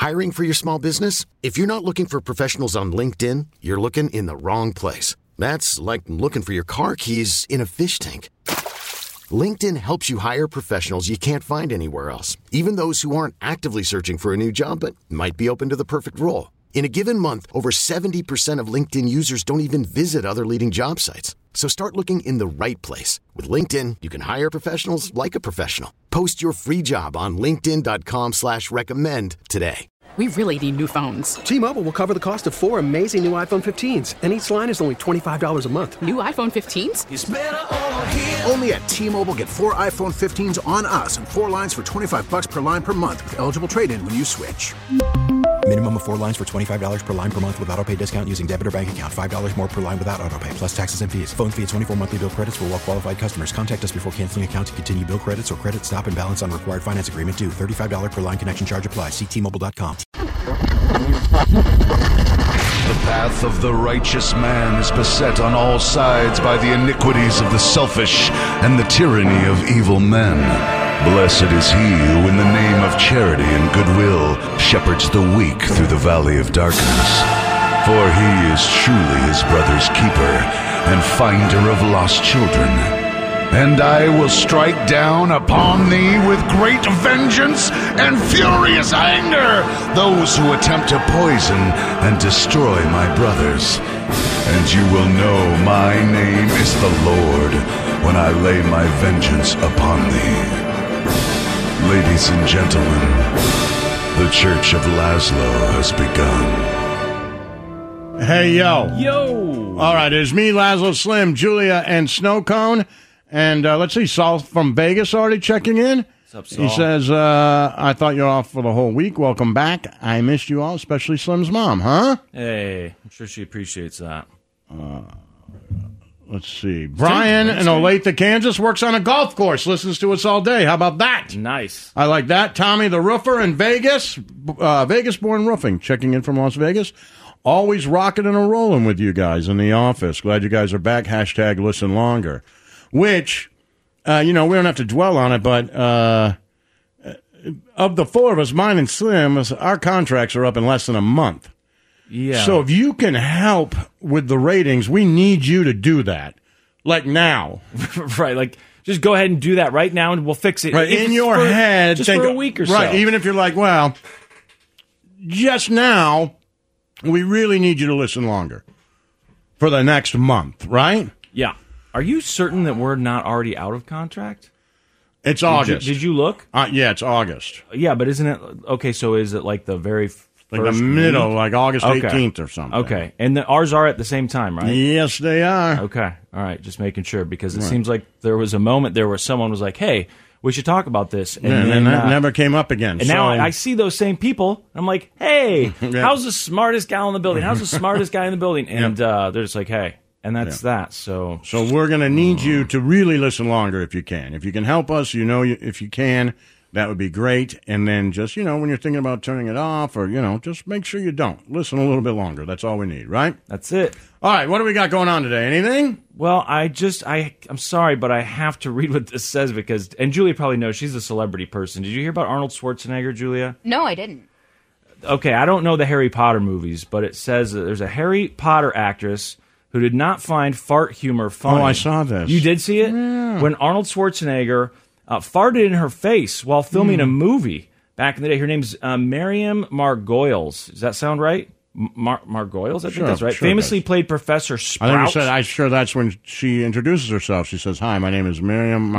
Hiring for your small business? If you're not looking for professionals on LinkedIn, you're looking in the wrong place. That's like looking for your car keys in a fish tank. LinkedIn helps you hire professionals you can't find anywhere else, even those who aren't actively searching for a new job but might be open to the perfect role. In a given month, over 70% of LinkedIn users don't even visit other leading job sites. So start looking in the right place. With LinkedIn, you can hire professionals like a professional. Post your free job on linkedin.com/recommend today. We really need new phones. T-Mobile will cover the cost of 4 amazing new iPhone 15s, and each line is only $25 a month. New iPhone 15s? It's better over here. Only at T-Mobile, get 4 iPhone 15s on us and 4 lines for $25 per line per month with eligible trade-in when you switch. Minimum of 4 lines for $25 per line per month with autopay discount using debit or bank account. $5 more per line without autopay, plus taxes and fees. Phone fee at 24 monthly bill credits for well-qualified customers. Contact us before canceling account to continue bill credits or credit stop and balance on required finance agreement due. $35 per line connection charge applies. See T-Mobile.com. The path of the righteous man is beset on all sides by the iniquities of the selfish and the tyranny of evil men. Blessed is he who in the name of charity and goodwill shepherds the weak through the valley of darkness. For he is truly his brother's keeper and finder of lost children. And I will strike down upon thee with great vengeance and furious anger those who attempt to poison and destroy my brothers. And you will know my name is the Lord when I lay my vengeance upon thee. Ladies and gentlemen, the Church of Laszlo has begun. Hey, yo. Yo. All right, it's me, Laszlo Slim, Julia, and Snow Cone. And let's see, Saul from Vegas already checking in. What's up, Saul? He says, I thought you were off for the whole week. Welcome back. I missed you all, especially Slim's mom, huh? Hey, I'm sure she appreciates that. Let's see. Brian in Olathe, Kansas, works on a golf course, listens to us all day. How about that? Nice. I like that. Tommy the roofer in Vegas, Vegas-born roofing, checking in from Las Vegas. Always rocking and rolling with you guys in the office. Glad you guys are back. Hashtag listen longer. Which, we don't have to dwell on it, but of the four of us, mine and Slim, our contracts are up in less than a month. Yeah. So if you can help with the ratings, we need you to do that. Like now. Right, like just go ahead and do that right now and we'll fix it. Right, in your head. Just for a week or so. Right, even if you're like, well, just now, we really need you to listen longer for the next month, right? Yeah. Are you certain that we're not already out of contract? It's August. Did you look? Yeah, it's August. Yeah, but isn't it, okay, so is it like the very like the middle, like August 18th or something. Okay, and ours are at the same time, right? Yes, they are. Okay, all right, just making sure, because it seems like there was a moment there where someone was like, hey, we should talk about this. And then that never came up again. And now I see those same people, and I'm like, hey, how's the smartest gal in the building? How's the smartest guy in the building? And they're just like, hey. And that's that. So we're going to need you to really listen longer if you can. If you can help us, if you can, that would be great. And then just, when you're thinking about turning it off or, just make sure you don't. Listen a little bit longer. That's all we need, right? That's it. All right, what do we got going on today? Anything? Well, I'm sorry, but I have to read what this says because, and Julia probably knows, she's a celebrity person. Did you hear about Arnold Schwarzenegger, Julia? No, I didn't. Okay, I don't know the Harry Potter movies, but it says that there's a Harry Potter actress who did not find fart humor funny. Oh, I saw this. You did see it? Yeah. When Arnold Schwarzenegger farted in her face while filming a movie back in the day. Her name's Miriam Margolyes. Does that sound right? Margolyes? I think that's right. Sure Famously played Professor Sprout. I think you said, I'm sure that's when she introduces herself. She says, hi, my name is Miriam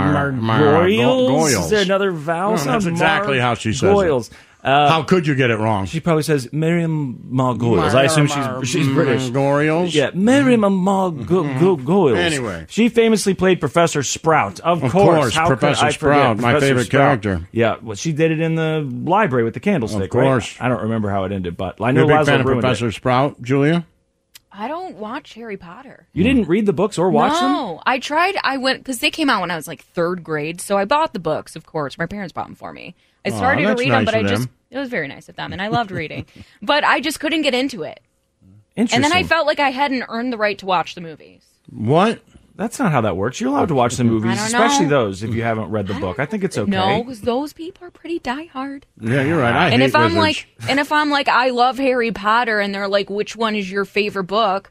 Margolyes. Is there another vowel? No, that's exactly how she says Margolyes. it. How could you get it wrong? She probably says Miriam Margolyes. I assume she's British. Margolyes? Yeah, Miriam Margolyes. Anyway. She famously played Professor Sprout. Of course. How Professor Sprout, my favorite character. Yeah, well, she did it in the library with the candlestick, of course. Right? I don't remember how it ended, but I know You're a big Laszlo fan of ruined Professor it. Sprout, Julia? I don't watch Harry Potter. You didn't read the books or watch them? No, I tried. I went, because they came out when I was like third grade, so I bought the books, of course. My parents bought them for me. I started to read them, but it was very nice of them, and I loved reading. But I just couldn't get into it. Interesting. And then I felt like I hadn't earned the right to watch the movies. What? That's not how that works. You're allowed to watch the movies, I don't especially know. those if you haven't read the book. I think it's okay. No, because those people are pretty diehard. Yeah, you're right. I And hate if I'm wizards. like, I love Harry Potter, and they're like, which one is your favorite book?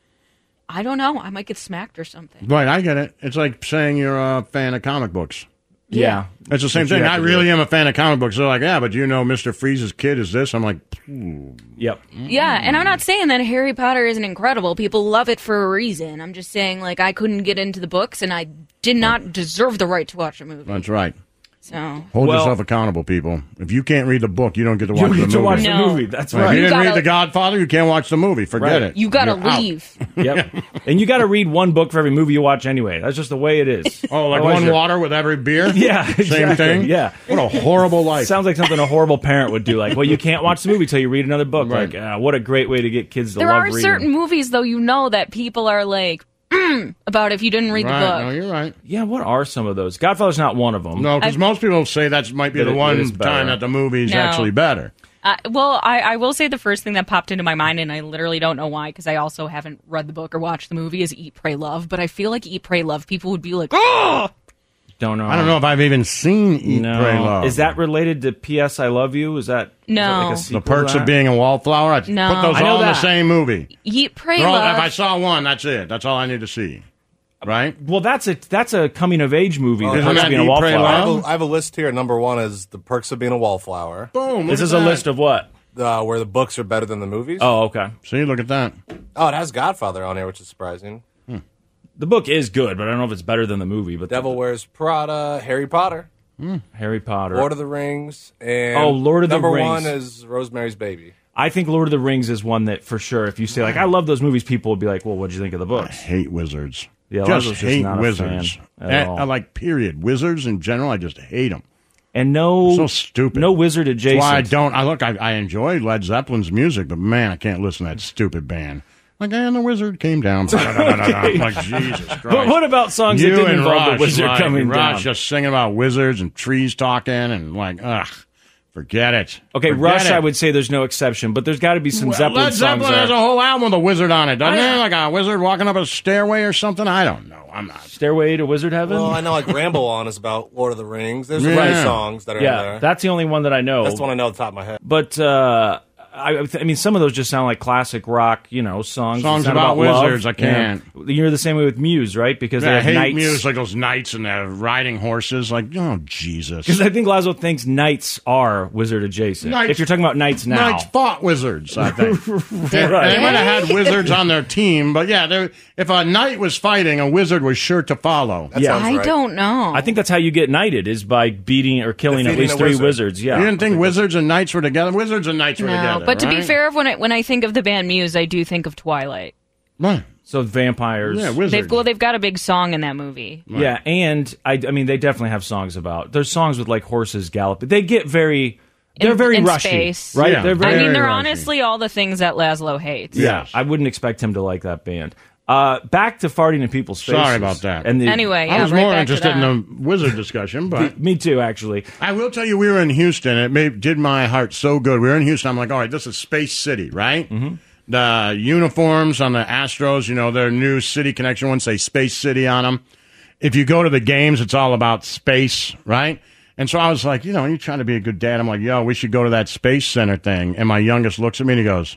I don't know. I might get smacked or something. Right, I get it. It's like saying you're a fan of comic books. Yeah. It's the same But you thing. have I to do really it. am a fan of comic books. They're like, yeah, but you know Mr. Freeze's kid is this? I'm like, Yep. Yeah, and I'm not saying that Harry Potter isn't incredible. People love it for a reason. I'm just saying, like, I couldn't get into the books, and I did not deserve the right to watch a movie. that's right. So Hold Well- yourself accountable, people. If you can't read the book, you don't get to You watch don't the get to movie. watch the No. movie. That's If right. you You didn't gotta- read The Godfather, you can't watch the movie. Forget Right. it. you gotta You're out. leave. Yep. And you got to read one book for every movie you watch anyway. That's just the way it is. Oh, like Otherwise one you're- water with every beer? Yeah, Same exactly. thing? Yeah. What a horrible life. Sounds like something a horrible parent would do. Like, well, you can't watch the movie till you read another book. Right. Like, what a great way to get kids to There love are reading. certain movies, though, you know, that people are like, about if you didn't read right. the book. No, you're right. Yeah, what are some of those? Godfather's not one of them. No, because most people say that might be That the it one is better. time that the movie's No. actually better. I will say the first thing that popped into my mind, and I literally don't know why, because I also haven't read the book or watched the movie, is Eat, Pray, Love. But I feel like Eat, Pray, Love, people would be like, oh! Don't know. I don't know if I've even seen Eat, No. Pray, Love. Is that related to P.S. I Love You? Is that No. is that like a The sequel to Perks that? of Being a Wallflower? I No. put those I know all in the that. same movie. Eat, Pray, They're all- Love. if I saw one, that's it. That's all I need to see. Right? Well, that's a coming of age movie. Well, The isn't Perks that of Being a Eat, Pray, Wallflower. Love? I have a list here. Number one is The Perks of Being a Wallflower, Boom. This look is at a that. list of what? where the books are better than the movies. Oh, okay. See, look at that. Oh, it has Godfather on here, which is surprising. The book is good, but I don't know if it's better than the movie. But Devil Wears Prada, Harry Potter, Harry Potter. Lord of the Rings, and Lord of the number Rings. one is Rosemary's Baby. I think Lord of the Rings is one that for sure. If you say like I love those movies, people will be like, "Well, what did you think of the I books?" hate wizards. Yeah, just Lazo's just hate not a wizards. fan at all. I like period. Wizards in general, I just hate them. And no, So stupid. no wizard adjacent. That's why I don't. I enjoy Led Zeppelin's music, but man, I can't listen to that stupid band. Like, and the wizard came down. Like, Jesus Christ. But what about songs that You didn't and involve Rush, the wizard like, coming Rush down? just singing about wizards and trees talking and like, ugh, forget it. Okay, Forget Rush, it. I would say there's no exception, but there's got to be some Well, Zeppelin Led songs Zeppelin has a there. whole album with a wizard on it, doesn't it? Like a wizard walking up a stairway or something. I don't know. I'm not. Stairway to Wizard Heaven? Well, I know like Ramble On is about Lord of the Rings. There's Yeah. right songs that are in yeah, there. that's the only one that I know. That's the one I know off the top of my head. But I mean, some of those just sound like classic rock, songs. Songs that sound about love. wizards, I can't. Yeah. You're the same way with Muse, right? Because they I have hate knights. music, like those knights and riding horses. Like, oh, Jesus. Because I think Lazo thinks knights are wizard adjacent. Knights- If you're talking about knights now. Knights fought wizards, I think. They Right. might have had wizards on their team, but yeah, if a knight was fighting, a wizard was sure to follow. That Yeah. sounds I right. don't know. I think that's how you get knighted, is by beating or killing at Defeating least a 3 wizard. wizards. Yeah. You didn't think wizards and knights were together? Wizards and knights were no, together. but to be right? fair, when I think of the band Muse, I do think of Twilight. Right. So vampires. Yeah, wizards. They've got a big song in that movie. Yeah, and I mean, they definitely have songs about. There's songs with like horses galloping. They get very. They're very in rushy, space. right? Yeah. They're I very. mean, they're rushy. honestly all the things that Laszlo hates. Yeah, Yes. I wouldn't expect him to like that band. Back to farting in people's faces. Sorry about that. And the, Anyway, yeah, I was right more back to interested in that. the wizard discussion, but me too, actually. I will tell you, we were in Houston. It did my heart so good. We were in Houston. I'm like, all right, this is Space City, right? Mm-hmm. The uniforms on the Astros, their new city connection ones say Space City on them. If you go to the games, it's all about space, right? And so I was like, you trying to be a good dad. I'm like, yo, we should go to that Space Center thing. And my youngest looks at me and he goes,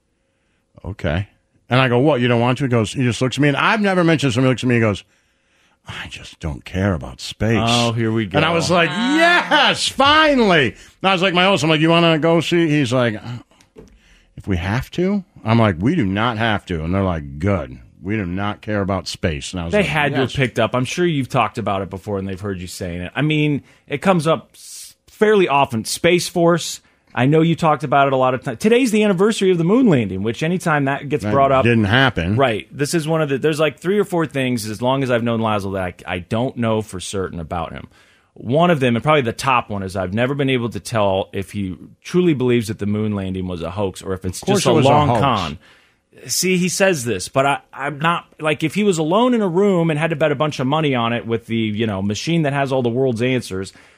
okay. And I go, what, you don't want to? He just looks at me. And I've never mentioned somebody looks at me and goes, I just don't care about space. Oh, here we go. And I was like, yes, finally. And I was like, my oldest, I'm like, you want to go see? He's like, if we have to? I'm like, we do not have to. And they're like, good. We do not care about space. And I was They like, had to have yes. picked up. I'm sure you've talked about it before and they've heard you saying it. I mean, it comes up fairly often. Space Force. I know you talked about it a lot of times. Today's the anniversary of the moon landing, which anytime that gets That brought up. didn't happen. Right. This is one of there's like 3 or 4 things, as long as I've known Laszlo, that I don't know for certain about him. One of them, and probably the top one, is I've never been able to tell if he truly believes that the moon landing was a hoax or if it's course just a it was a long hoax. con. See, he says this, but I'm not, like, if he was alone in a room and had to bet a bunch of money on it with the, machine that has all the world's answers,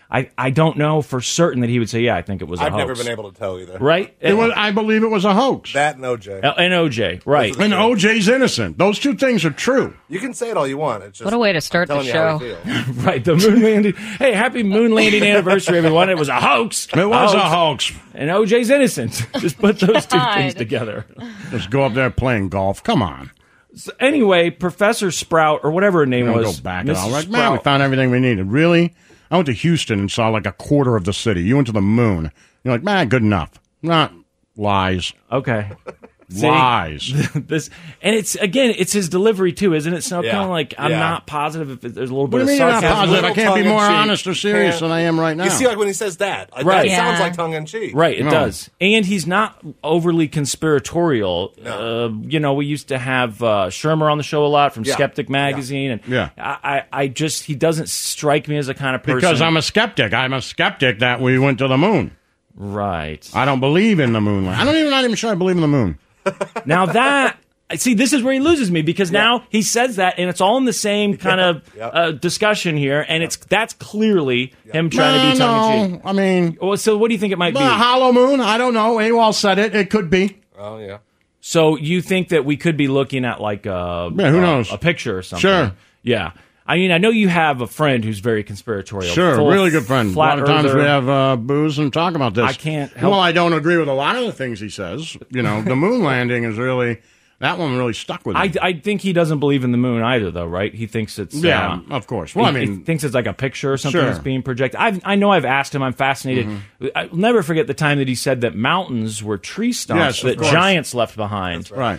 I don't know for certain that he would say, yeah, I think it was a I've hoax. never been able to tell either. Right? I believe it was a hoax. That and OJ. And OJ, right. And OJ's innocent. Those two things are true. You can say it all you want. It's just, What a way to start the show. Right, the moon landing. Hey, happy moon landing anniversary, everyone. It was a hoax. It was a hoax. And OJ's innocent. Just put those two things together. Just go up there playing golf. Come on. So anyway, Professor Sprout, or whatever her name was. Go back and all right, man, we found everything we needed. Really? I went to Houston and saw like a quarter of the city. You went to the moon. You're like, man, good enough. Not lies. Okay. Lies. And it's his delivery too, isn't it? So kind of like I'm not positive if there's a little bit What do you of mean you're sarcasm. not positive? I can't be more honest or serious than I am right now. You see, like when he says that, Right. that sounds like tongue in cheek. Right, it does. And he's not overly conspiratorial. No. We used to have Shermer on the show a lot from Skeptic Magazine. And I just, he doesn't strike me as a kind of person. Because I'm a skeptic. I'm a skeptic that we went to the moon. Right. I don't believe in the moon. Not even sure I believe in the moon. Now this is where he loses me, because now he says that, and it's all in the same kind of discussion here, and that's clearly him trying to be tongue-in-cheek. I mean... Well, so what do you think it might be? A hollow moon? I don't know. AWOL said it. It could be. Oh, yeah. So you think that we could be looking at like who knows? A picture or something? Sure. Yeah. I mean, I know you have a friend who's very conspiratorial. Sure, really good friend. A lot of times we have booze and talk about this. I can't help. Well, I don't agree with a lot of the things he says. The moon landing is really... That one really stuck with me. I think he doesn't believe in the moon either, though, right? He thinks it's... Yeah, of course. Well, he thinks it's like a picture or something that's being projected. I know I've asked him. I'm fascinated. Mm-hmm. I'll never forget the time that he said that mountains were tree stumps that giants left behind. Right.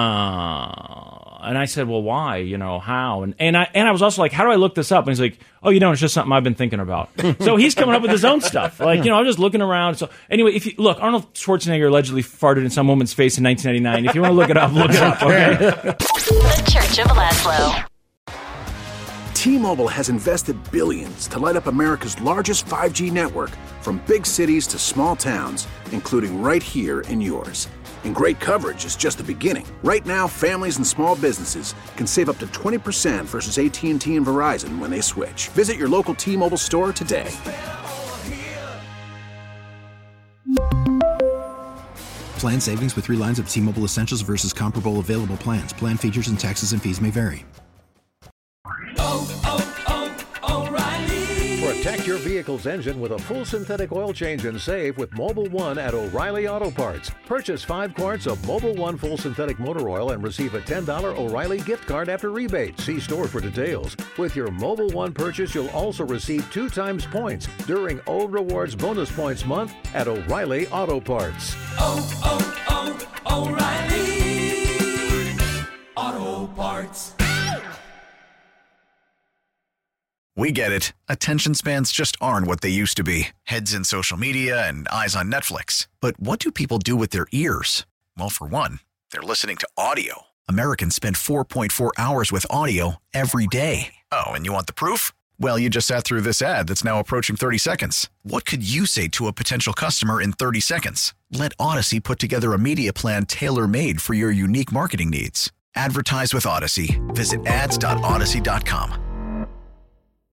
And I said, well, why? How? And I was also like, how do I look this up? And he's like, oh, it's just something I've been thinking about. So he's coming up with his own stuff. Like, I'm just looking around. So anyway, if you look, Arnold Schwarzenegger allegedly farted in some woman's face in 1999. If you want to look it up, look it up. Okay. The Church of Laszlo. T-Mobile has invested billions to light up America's largest 5G network, from big cities to small towns, including right here in yours. And great coverage is just the beginning. Right now, families and small businesses can save up to 20% versus AT&T and Verizon when they switch. Visit your local T-Mobile store today. Plan savings with 3 lines of T-Mobile Essentials versus comparable available plans. Plan features and taxes and fees may vary. Protect your vehicle's engine with a full synthetic oil change and save with Mobil 1 at O'Reilly Auto Parts. Purchase 5 quarts of Mobil 1 full synthetic motor oil and receive a $10 O'Reilly gift card after rebate. See store for details. With your Mobil 1 purchase, you'll also receive 2 times points during O Rewards Bonus Points Month at O'Reilly Auto Parts. O'Reilly Auto Parts. We get it. Attention spans just aren't what they used to be. Heads in social media and eyes on Netflix. But what do people do with their ears? Well, for one, they're listening to audio. Americans spend 4.4 hours with audio every day. Oh, and you want the proof? Well, you just sat through this ad that's now approaching 30 seconds. What could you say to a potential customer in 30 seconds? Let Odyssey put together a media plan tailor-made for your unique marketing needs. Advertise with Odyssey. Visit ads.odyssey.com.